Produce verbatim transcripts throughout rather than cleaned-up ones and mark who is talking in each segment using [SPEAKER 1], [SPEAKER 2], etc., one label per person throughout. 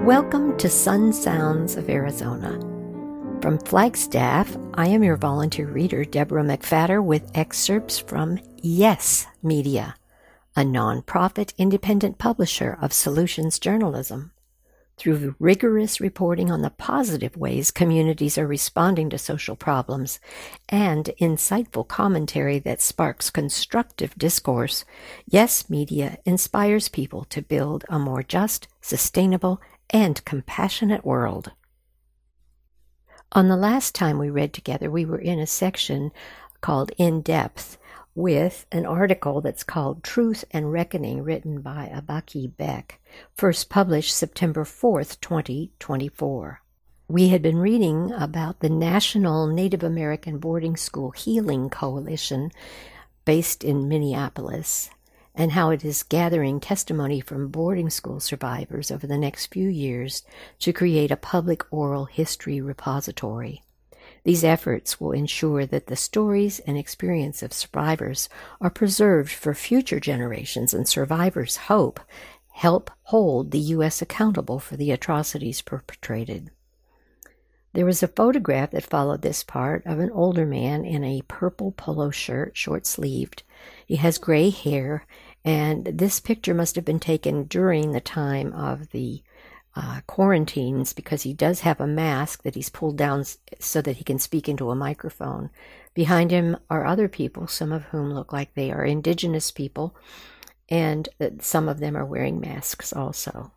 [SPEAKER 1] Welcome to Sun Sounds of Arizona. From Flagstaff, I am your volunteer reader, Deborah McFadder, with excerpts from Yes Media, a nonprofit independent publisher of solutions journalism. Through rigorous reporting on the positive ways communities are responding to social problems and insightful commentary that sparks constructive discourse, Yes Media inspires people to build a more just, sustainable, and compassionate world. On the last time we read together, we were in a section called In Depth with an article that's called Truth and Reckoning, written by Abaki Beck, first published September fourth, twenty twenty-four. We had been reading about the National Native American Boarding School Healing Coalition based in Minneapolis, and how it is gathering testimony from boarding school survivors over the next few years to create a public oral history repository. These efforts will ensure that the stories and experience of survivors are preserved for future generations, and survivors' hope help hold the U S accountable for the atrocities perpetrated. There was a photograph that followed this part of an older man in a purple polo shirt, short-sleeved. He has gray hair, and this picture must have been taken during the time of the uh, quarantines, because he does have a mask that he's pulled down so that he can speak into a microphone. Behind him are other people, some of whom look like they are indigenous people, and some of them are wearing masks also.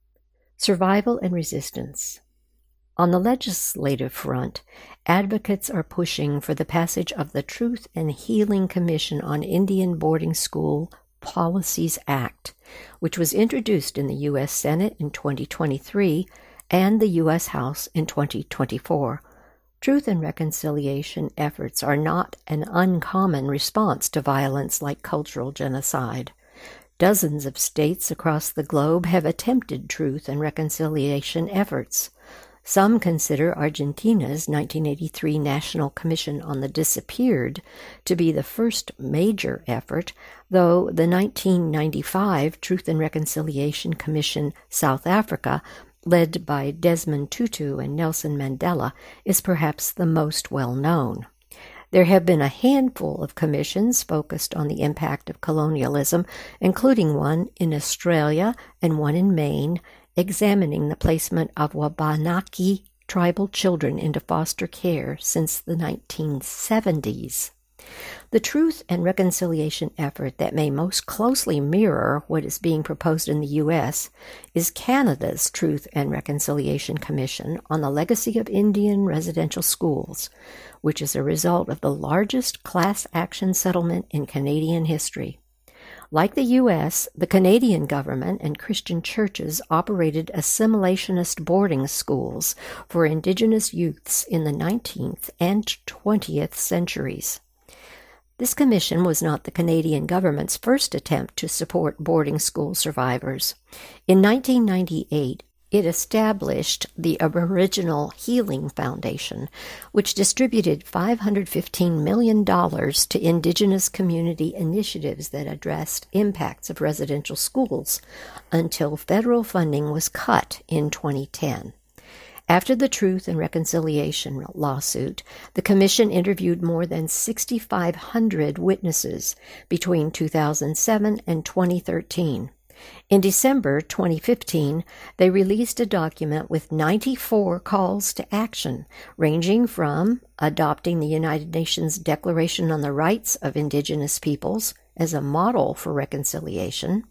[SPEAKER 1] Survival and resistance. On the legislative front, advocates are pushing for the passage of the Truth and Healing Commission on Indian Boarding School Policies Act, which was introduced in the U S Senate in twenty twenty-three and the U S House in twenty twenty-four. Truth and reconciliation efforts are not an uncommon response to violence like cultural genocide. Dozens of states across the globe have attempted truth and reconciliation efforts. Some consider Argentina's nineteen eighty-three National Commission on the Disappeared to be the first major effort, though the nineteen ninety-five Truth and Reconciliation Commission South Africa, led by Desmond Tutu and Nelson Mandela, is perhaps the most well-known. There have been a handful of commissions focused on the impact of colonialism, including one in Australia and one in Maine, examining the placement of Wabanaki tribal children into foster care since the nineteen seventies. The truth and reconciliation effort that may most closely mirror what is being proposed in the U S is Canada's Truth and Reconciliation Commission on the Legacy of Indian Residential Schools, which is a result of the largest class action settlement in Canadian history. Like the U S, the Canadian government and Christian churches operated assimilationist boarding schools for Indigenous youths in the nineteenth and twentieth centuries. This commission was not the Canadian government's first attempt to support boarding school survivors. In nineteen ninety-eight, it established the Aboriginal Healing Foundation, which distributed five hundred fifteen million dollars to Indigenous community initiatives that addressed impacts of residential schools, until federal funding was cut in twenty ten. After the Truth and Reconciliation lawsuit, the Commission interviewed more than six thousand five hundred witnesses between two thousand seven and twenty thirteen. In December twenty fifteen, they released a document with ninety-four calls to action, ranging from adopting the United Nations Declaration on the Rights of Indigenous Peoples as a model for reconciliation,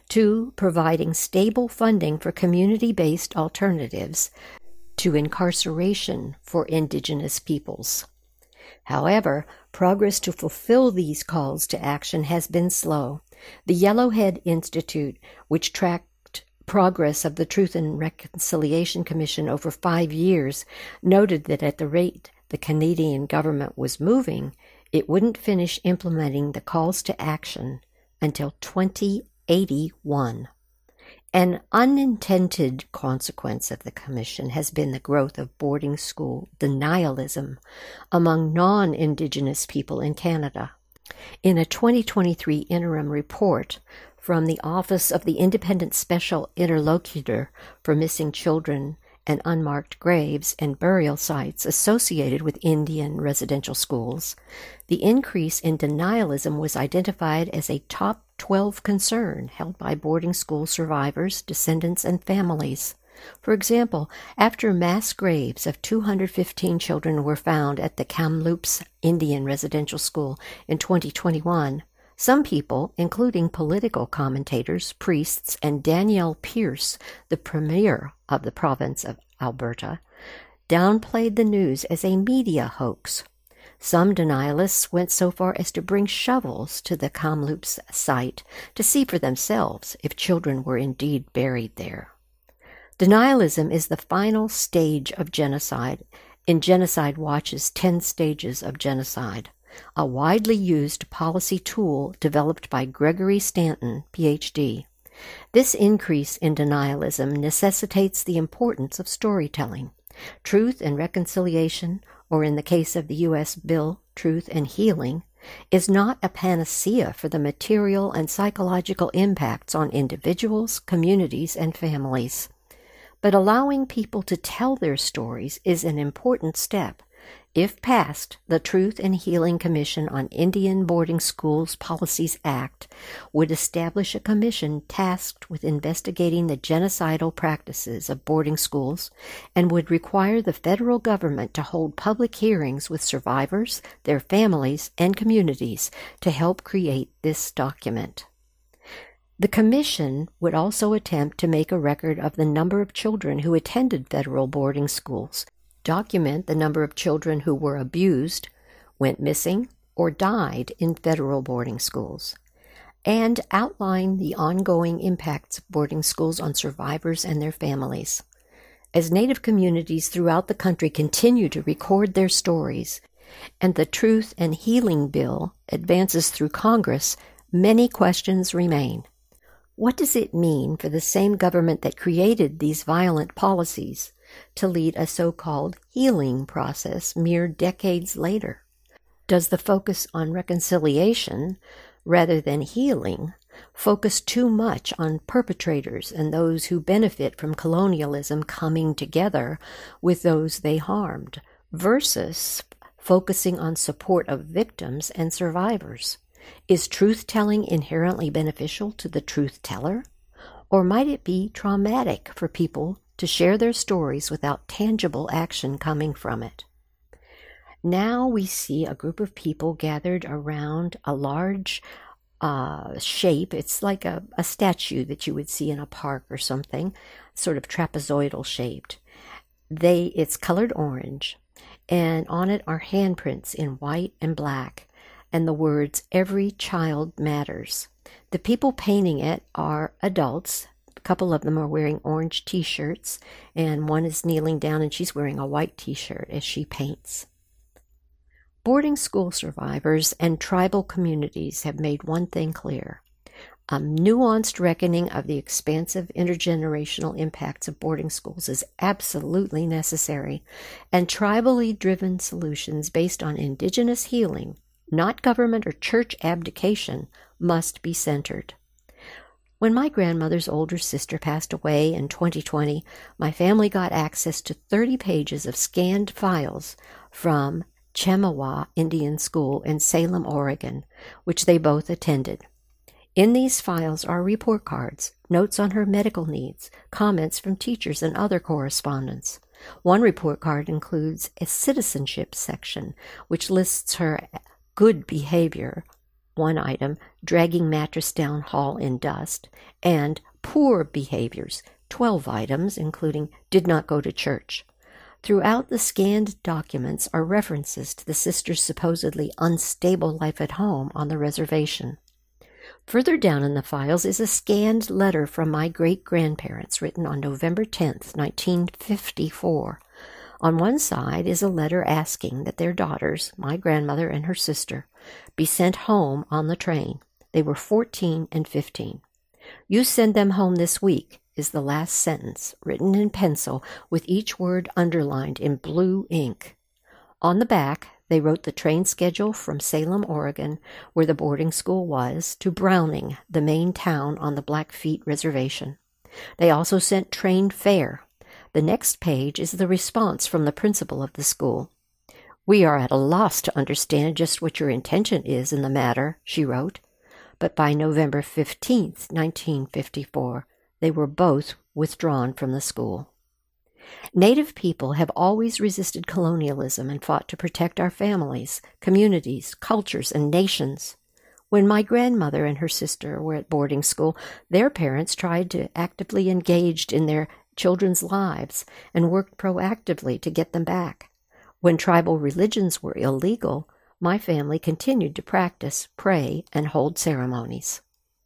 [SPEAKER 1] to providing stable funding for community-based alternatives, to incarceration for Indigenous peoples. However, progress to fulfill these calls to action has been slow. The Yellowhead Institute, which tracked progress of the Truth and Reconciliation Commission over five years, noted that at the rate the Canadian government was moving, it wouldn't finish implementing the calls to action until twenty eighty-one. An unintended consequence of the Commission has been the growth of boarding school denialism among non-Indigenous people in Canada. In a twenty twenty-three interim report, from the Office of the Independent Special Interlocutor for Missing Children and Unmarked Graves and Burial Sites associated with Indian residential schools, the increase in denialism was identified as a top twelve concern held by boarding school survivors, descendants, and families. For example, after mass graves of two hundred fifteen children were found at the Kamloops Indian Residential School in twenty twenty-one, some people, including political commentators, priests, and Danielle Pierce, the premier of the province of Alberta, downplayed the news as a media hoax. Some denialists went so far as to bring shovels to the Kamloops site to see for themselves if children were indeed buried there. Denialism is the final stage of genocide in Genocide Watch's ten Stages of Genocide, a widely used policy tool developed by Gregory Stanton, P H D. This increase in denialism necessitates the importance of storytelling. Truth and reconciliation, or in the case of the U S bill, Truth and Healing, is not a panacea for the material and psychological impacts on individuals, communities, and families. But allowing people to tell their stories is an important step. If passed, the Truth and Healing Commission on Indian Boarding Schools Policies Act would establish a commission tasked with investigating the genocidal practices of boarding schools and would require the federal government to hold public hearings with survivors, their families, and communities to help create this document. The commission would also attempt to make a record of the number of children who attended federal boarding schools, document the number of children who were abused, went missing, or died in federal boarding schools, and outline the ongoing impacts of boarding schools on survivors and their families. As Native communities throughout the country continue to record their stories, and the Truth and Healing Bill advances through Congress, many questions remain. What does it mean for the same government that created these violent policies to lead a so-called healing process mere decades later? Does the focus on reconciliation, rather than healing, focus too much on perpetrators and those who benefit from colonialism coming together with those they harmed, versus focusing on support of victims and survivors? Is truth-telling inherently beneficial to the truth-teller? Or might it be traumatic for people to share their stories without tangible action coming from it? Now we see a group of people gathered around a large uh, shape. It's like a, a statue that you would see in a park or something, sort of trapezoidal shaped. They, it's colored orange, and on it are handprints in white and black, and the words, "Every Child Matters." The people painting it are adults. A couple of them are wearing orange t-shirts, and one is kneeling down and she's wearing a white t-shirt as she paints. Boarding school survivors and tribal communities have made one thing clear. A nuanced reckoning of the expansive intergenerational impacts of boarding schools is absolutely necessary, and tribally driven solutions based on indigenous healing, not government or church abdication, must be centered. When my grandmother's older sister passed away in twenty twenty, my family got access to thirty pages of scanned files from Chemawa Indian School in Salem, Oregon, which they both attended. In these files are report cards, notes on her medical needs, comments from teachers, and other correspondence. One report card includes a citizenship section, which lists her good behavior, one item, dragging mattress down hall in dust, and poor behaviors, twelve items, including did not go to church. Throughout the scanned documents are references to the sister's supposedly unstable life at home on the reservation. Further down in the files is a scanned letter from my great-grandparents written on November tenth, nineteen fifty-four. On one side is a letter asking that their daughters, my grandmother and her sister, be sent home on the train. They were fourteen and fifteen. "You send them home this week," is the last sentence, written in pencil with each word underlined in blue ink. On the back, They wrote the train schedule from Salem, Oregon, where the boarding school was, to Browning, the main town on the Blackfeet Reservation. They also sent train fare. The next page is the response from the principal of the school. "We are at a loss to understand just what your intention is in the matter," she wrote. But by November fifteenth, nineteen fifty-four, they were both withdrawn from the school. Native people have always resisted colonialism and fought to protect our families, communities, cultures, and nations. When my grandmother and her sister were at boarding school, their parents tried to actively engage in their children's lives and worked proactively to get them back. When tribal religions were illegal, my family continued to practice, pray, and hold ceremonies.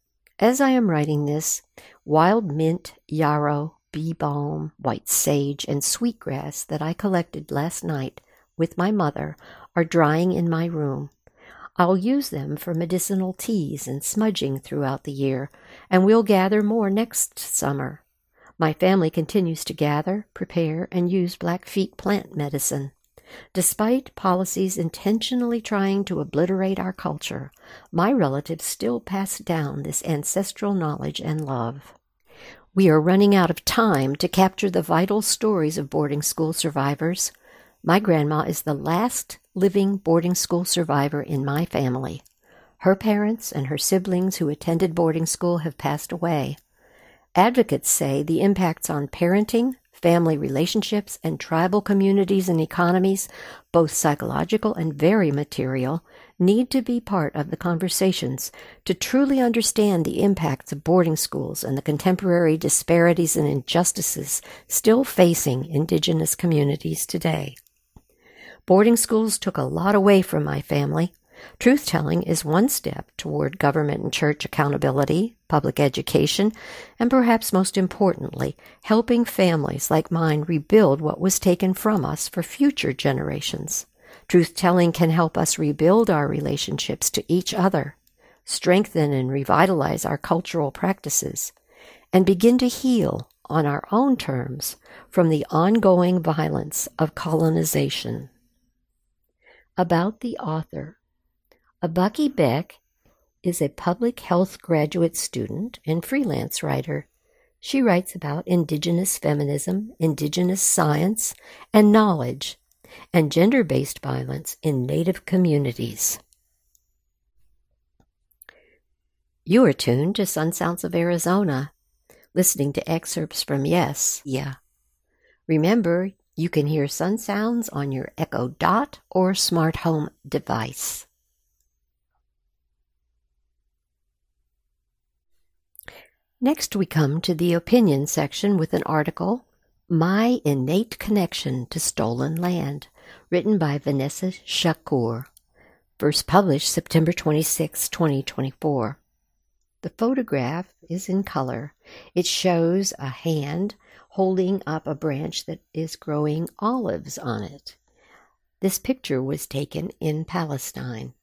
[SPEAKER 1] As I am writing this, wild mint, yarrow, bee balm, white sage, and sweetgrass that I collected last night with my mother are drying in my room. I'll use them for medicinal teas and smudging throughout the year, and we'll gather more next summer. My family continues to gather, prepare, and use Blackfeet plant medicine. Despite policies intentionally trying to obliterate our culture, my relatives still pass down this ancestral knowledge and love. We are running out of time to capture the vital stories of boarding school survivors. My grandma is the last living boarding school survivor in my family. Her parents and her siblings who attended boarding school have passed away. Advocates say the impacts on parenting, family relationships, and tribal communities and economies, both psychological and very material, need to be part of the conversations to truly understand the impacts of boarding schools and the contemporary disparities and injustices still facing Indigenous communities today. Boarding schools took a lot away from my family. Truth-telling is one step toward government and church accountability, public education, and perhaps most importantly, helping families like mine rebuild what was taken from us for future generations. Truth-telling can help us rebuild our relationships to each other, strengthen and revitalize our cultural practices, and begin to heal on our own terms from the ongoing violence of colonization. About the author. Abaki Beck is a public health graduate student and freelance writer. She writes about Indigenous feminism, Indigenous science and knowledge, and gender-based violence in Native communities. You are tuned to Sun Sounds of Arizona, listening to excerpts from Yes, Yeah. Remember, you can hear Sun Sounds on your Echo Dot or smart home device. Next, we come to the opinion section with an article, My Innate Connection to Stolen Land, written by Vanessa Shakur, first published September twenty-sixth, twenty twenty-four. The photograph is in color. It shows a hand holding up a branch that is growing olives on it. This picture was taken in Palestine.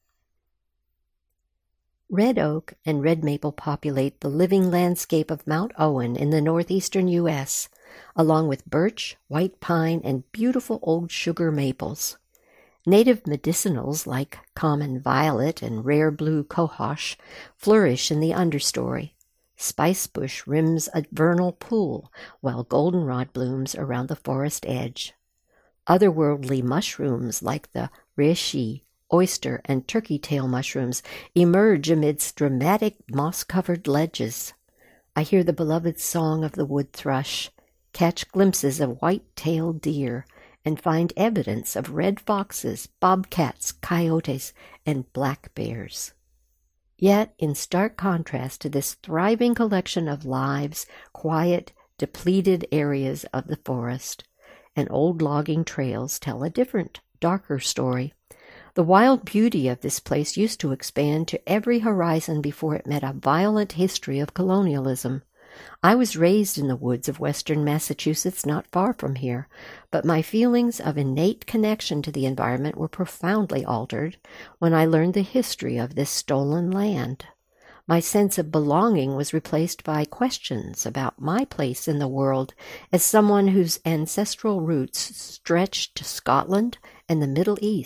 [SPEAKER 1] Red oak and red maple populate the living landscape of Mount Owen in the northeastern U S, along with birch, white pine, and beautiful old sugar maples. Native medicinals like common violet and rare blue cohosh flourish in the understory. Spicebush rims a vernal pool, while goldenrod blooms around the forest edge. Otherworldly mushrooms like the reishi, oyster, and turkey tail mushrooms emerge amidst dramatic moss-covered ledges. I hear the beloved song of the wood thrush, catch glimpses of white-tailed deer, and find evidence of red foxes, bobcats, coyotes, and black bears. Yet, in stark contrast to this thriving collection of lives, quiet, depleted areas of the forest, and old logging trails tell a different, darker story. The wild beauty of this place used to expand to every horizon before it met a violent history of colonialism. I was raised in the woods of western Massachusetts, not far from here, but my feelings of innate connection to the environment were profoundly altered when I learned the history of this stolen land. My sense of belonging was replaced by questions about my place in the world as someone whose ancestral roots stretched to Scotland and the Middle East,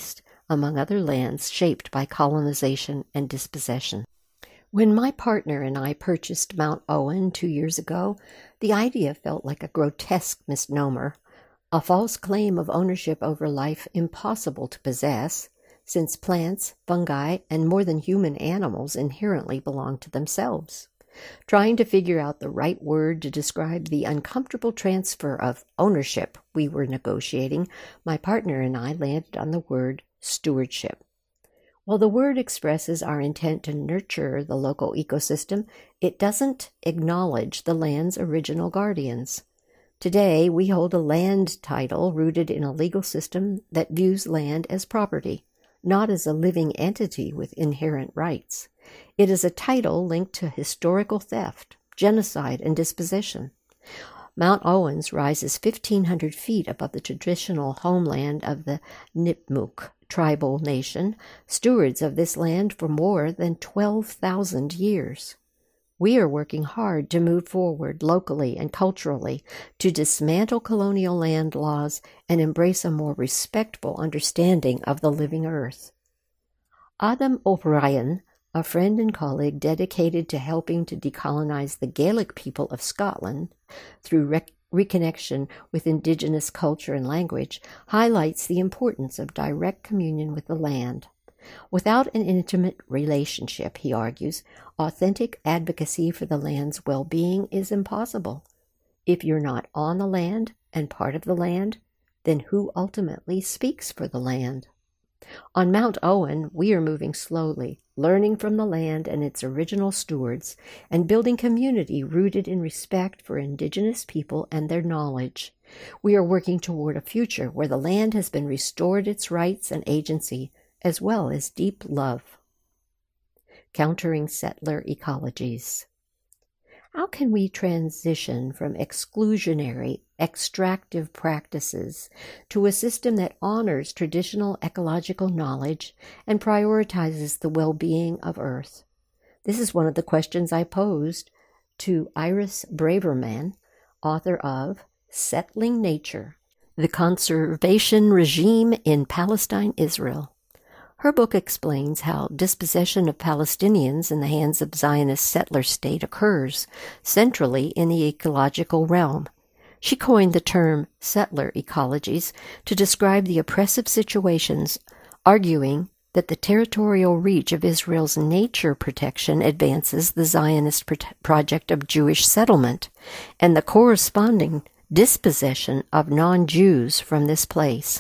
[SPEAKER 1] among other lands shaped by colonization and dispossession. When my partner and I purchased Mount Owen two years ago, the idea felt like a grotesque misnomer, a false claim of ownership over life impossible to possess, since plants, fungi, and more than human animals inherently belong to themselves. Trying to figure out the right word to describe the uncomfortable transfer of ownership we were negotiating, my partner and I landed on the word stewardship. While the word expresses our intent to nurture the local ecosystem, it doesn't acknowledge the land's original guardians. Today, we hold a land title rooted in a legal system that views land as property, not as a living entity with inherent rights. It is a title linked to historical theft, genocide, and dispossession. Mount Owens rises fifteen hundred feet above the traditional homeland of the Nipmuc tribal nation, stewards of this land for more than twelve thousand years. We are working hard to move forward locally and culturally to dismantle colonial land laws and embrace a more respectful understanding of the living earth. Adam O'Brien, a friend and colleague dedicated to helping to decolonize the Gaelic people of Scotland through rec- reconnection with indigenous culture and language, highlights the importance of direct communion with the land. Without an intimate relationship, he argues, authentic advocacy for the land's well-being is impossible. If you're not on the land and part of the land, then who ultimately speaks for the land? On Mount Owen, we are moving slowly, learning from the land and its original stewards, and building community rooted in respect for indigenous people and their knowledge. We are working toward a future where the land has been restored its rights and agency, as well as deep love. Countering settler ecologies. How can we transition from exclusionary, extractive practices to a system that honors traditional ecological knowledge and prioritizes the well-being of Earth? This is one of the questions I posed to Iris Braverman, author of Settling Nature, The Conservation Regime in Palestine, Israel. Her book explains how dispossession of Palestinians in the hands of Zionist settler state occurs centrally in the ecological realm. She coined the term settler ecologies to describe the oppressive situations, arguing that the territorial reach of Israel's nature protection advances the Zionist project of Jewish settlement and the corresponding dispossession of non-Jews from this place.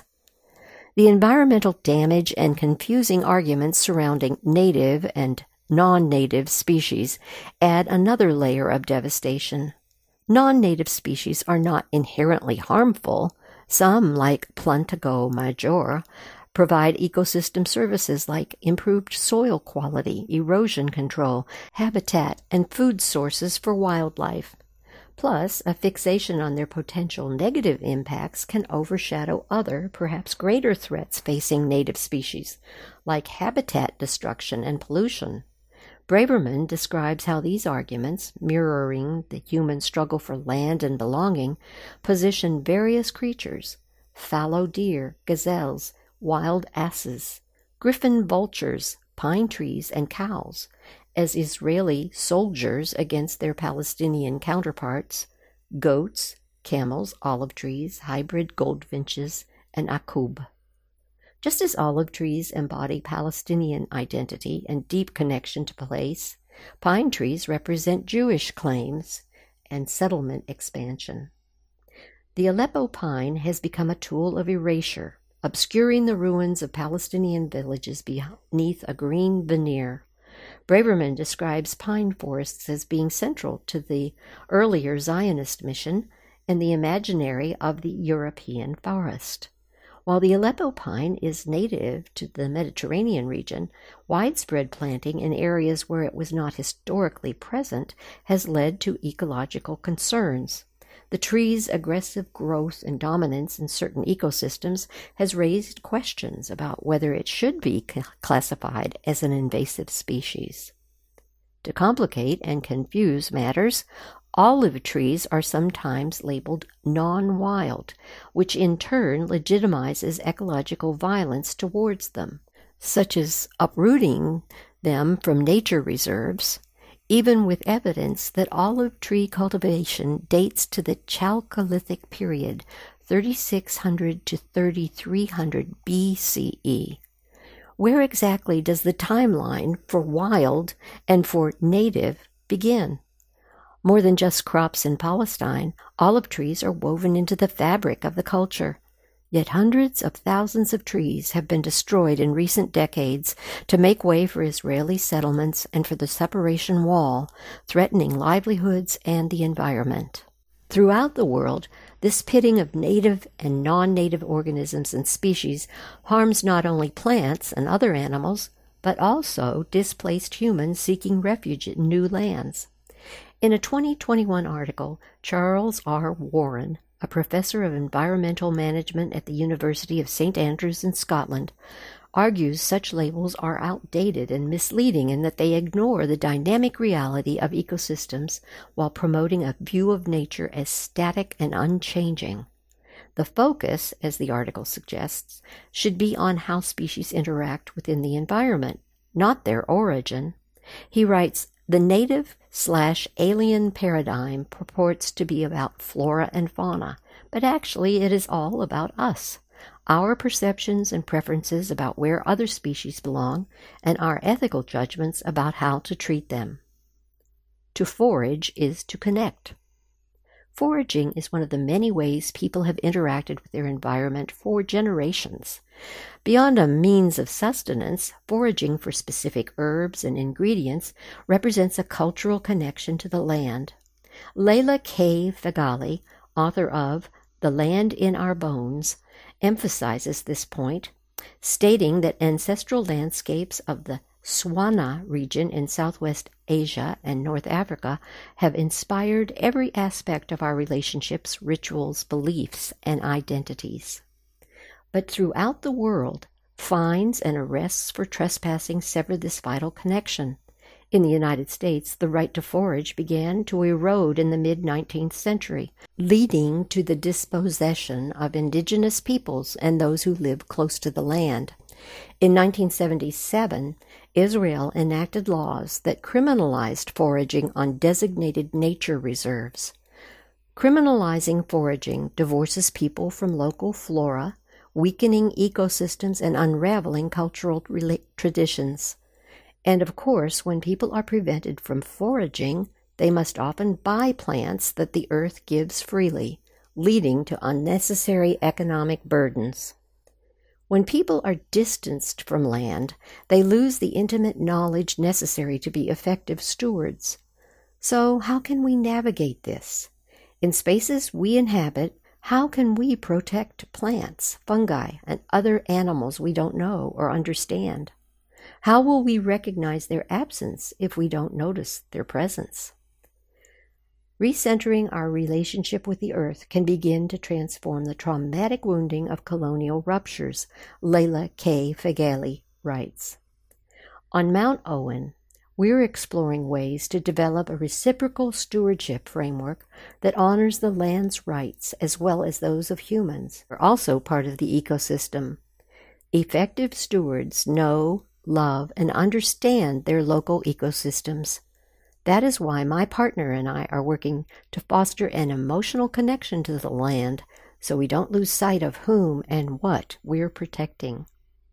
[SPEAKER 1] The environmental damage and confusing arguments surrounding native and non-native species add another layer of devastation. Non-native species are not inherently harmful. Some, like Plantago major, provide ecosystem services like improved soil quality, erosion control, habitat, and food sources for wildlife. Plus, a fixation on their potential negative impacts can overshadow other, perhaps greater threats facing native species, like habitat destruction and pollution. Braverman describes how these arguments, mirroring the human struggle for land and belonging, position various creatures, fallow deer, gazelles, wild asses, griffon vultures, pine trees, and cows, as Israeli soldiers against their Palestinian counterparts, goats, camels, olive trees, hybrid goldfinches, and akub. Just as olive trees embody Palestinian identity and deep connection to place, pine trees represent Jewish claims and settlement expansion. The Aleppo pine has become a tool of erasure, obscuring the ruins of Palestinian villages beneath a green veneer. Braverman describes pine forests as being central to the earlier Zionist mission and the imaginary of the European forest. While the Aleppo pine is native to the Mediterranean region, widespread planting in areas where it was not historically present has led to ecological concerns. The tree's aggressive growth and dominance in certain ecosystems has raised questions about whether it should be classified as an invasive species. To complicate and confuse matters, Olive trees are sometimes labeled non-wild, which in turn legitimizes ecological violence towards them, such as uprooting them from nature reserves, even with evidence that olive tree cultivation dates to the Chalcolithic period, thirty-six hundred to thirty-three hundred B C E. Where exactly does the timeline for wild and for native begin? More than just crops in Palestine, olive trees are woven into the fabric of the culture. Yet hundreds of thousands of trees have been destroyed in recent decades to make way for Israeli settlements and for the separation wall, threatening livelihoods and the environment. Throughout the world, this pitting of native and non-native organisms and species harms not only plants and other animals, but also displaced humans seeking refuge in new lands. In a twenty twenty-one article, Charles R. Warren, a professor of environmental management at the University of Saint Andrews in Scotland, argues such labels are outdated and misleading in that they ignore the dynamic reality of ecosystems while promoting a view of nature as static and unchanging. The focus, as the article suggests, should be on how species interact within the environment, not their origin. He writes, "The native slash alien paradigm purports to be about flora and fauna, but actually it is all about us, our perceptions and preferences about where other species belong, and our ethical judgments about how to treat them." To forage is to connect. Foraging is one of the many ways people have interacted with their environment for generations. Beyond a means of sustenance, foraging for specific herbs and ingredients represents a cultural connection to the land. Leila K. Feghali, author of The Land in Our Bones, emphasizes this point, stating that ancestral landscapes of the Swana region in Southwest Asia and North Africa have inspired every aspect of our relationships, rituals, beliefs, and identities. But throughout the world, fines and arrests for trespassing sever this vital connection. In the United States, the right to forage began to erode in the mid-nineteenth century, leading to the dispossession of indigenous peoples and those who live close to the land. In nineteen seventy-seven, Israel enacted laws that criminalized foraging on designated nature reserves. Criminalizing foraging divorces people from local flora, weakening ecosystems and unraveling cultural rela- traditions. And of course, when people are prevented from foraging, they must often buy plants that the earth gives freely, leading to unnecessary economic burdens. When people are distanced from land, they lose the intimate knowledge necessary to be effective stewards. So how can we navigate this? In spaces we inhabit, how can we protect plants, fungi, and other animals we don't know or understand? How will we recognize their absence if we don't notice their presence? Recentering our relationship with the earth can begin to transform the traumatic wounding of colonial ruptures, Leila K. Feghali writes. On Mount Owen, we're exploring ways to develop a reciprocal stewardship framework that honors the land's rights as well as those of humans. We're also part of the ecosystem. Effective stewards know, love, and understand their local ecosystems. That is why my partner and I are working to foster an emotional connection to the land so we don't lose sight of whom and what we're protecting.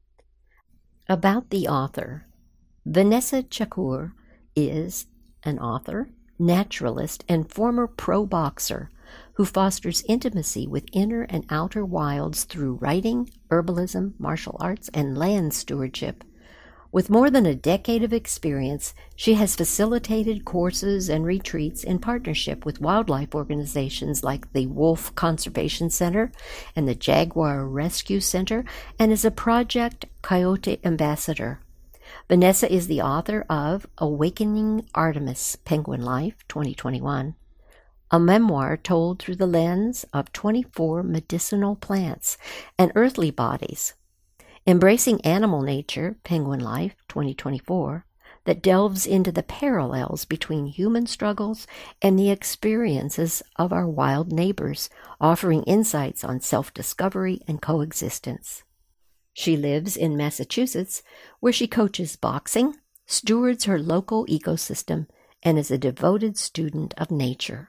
[SPEAKER 1] About the author. Vanessa Chakur is an author, naturalist, and former pro boxer who fosters intimacy with inner and outer wilds through writing, herbalism, martial arts, and land stewardship. With more than a decade of experience, she has facilitated courses and retreats in partnership with wildlife organizations like the Wolf Conservation Center and the Jaguar Rescue Center, and is a Project Coyote ambassador. Vanessa is the author of Awakening Artemis, Penguin Life, twenty twenty-one, a memoir told through the lens of twenty-four medicinal plants and earthly bodies. Embracing Animal Nature, Penguin Life, twenty twenty-four, that delves into the parallels between human struggles and the experiences of our wild neighbors, offering insights on self-discovery and coexistence. She lives in Massachusetts, where she coaches boxing, stewards her local ecosystem, and is a devoted student of nature.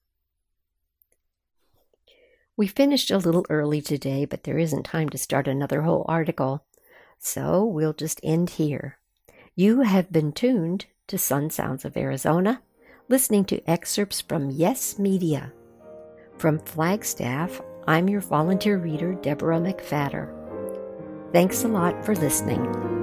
[SPEAKER 1] We finished a little early today, but there isn't time to start another whole article, so we'll just end here. You have been tuned to Sun Sounds of Arizona, listening to excerpts from Yes Media. From Flagstaff, I'm your volunteer reader, Deborah McFadder. Thanks a lot for listening.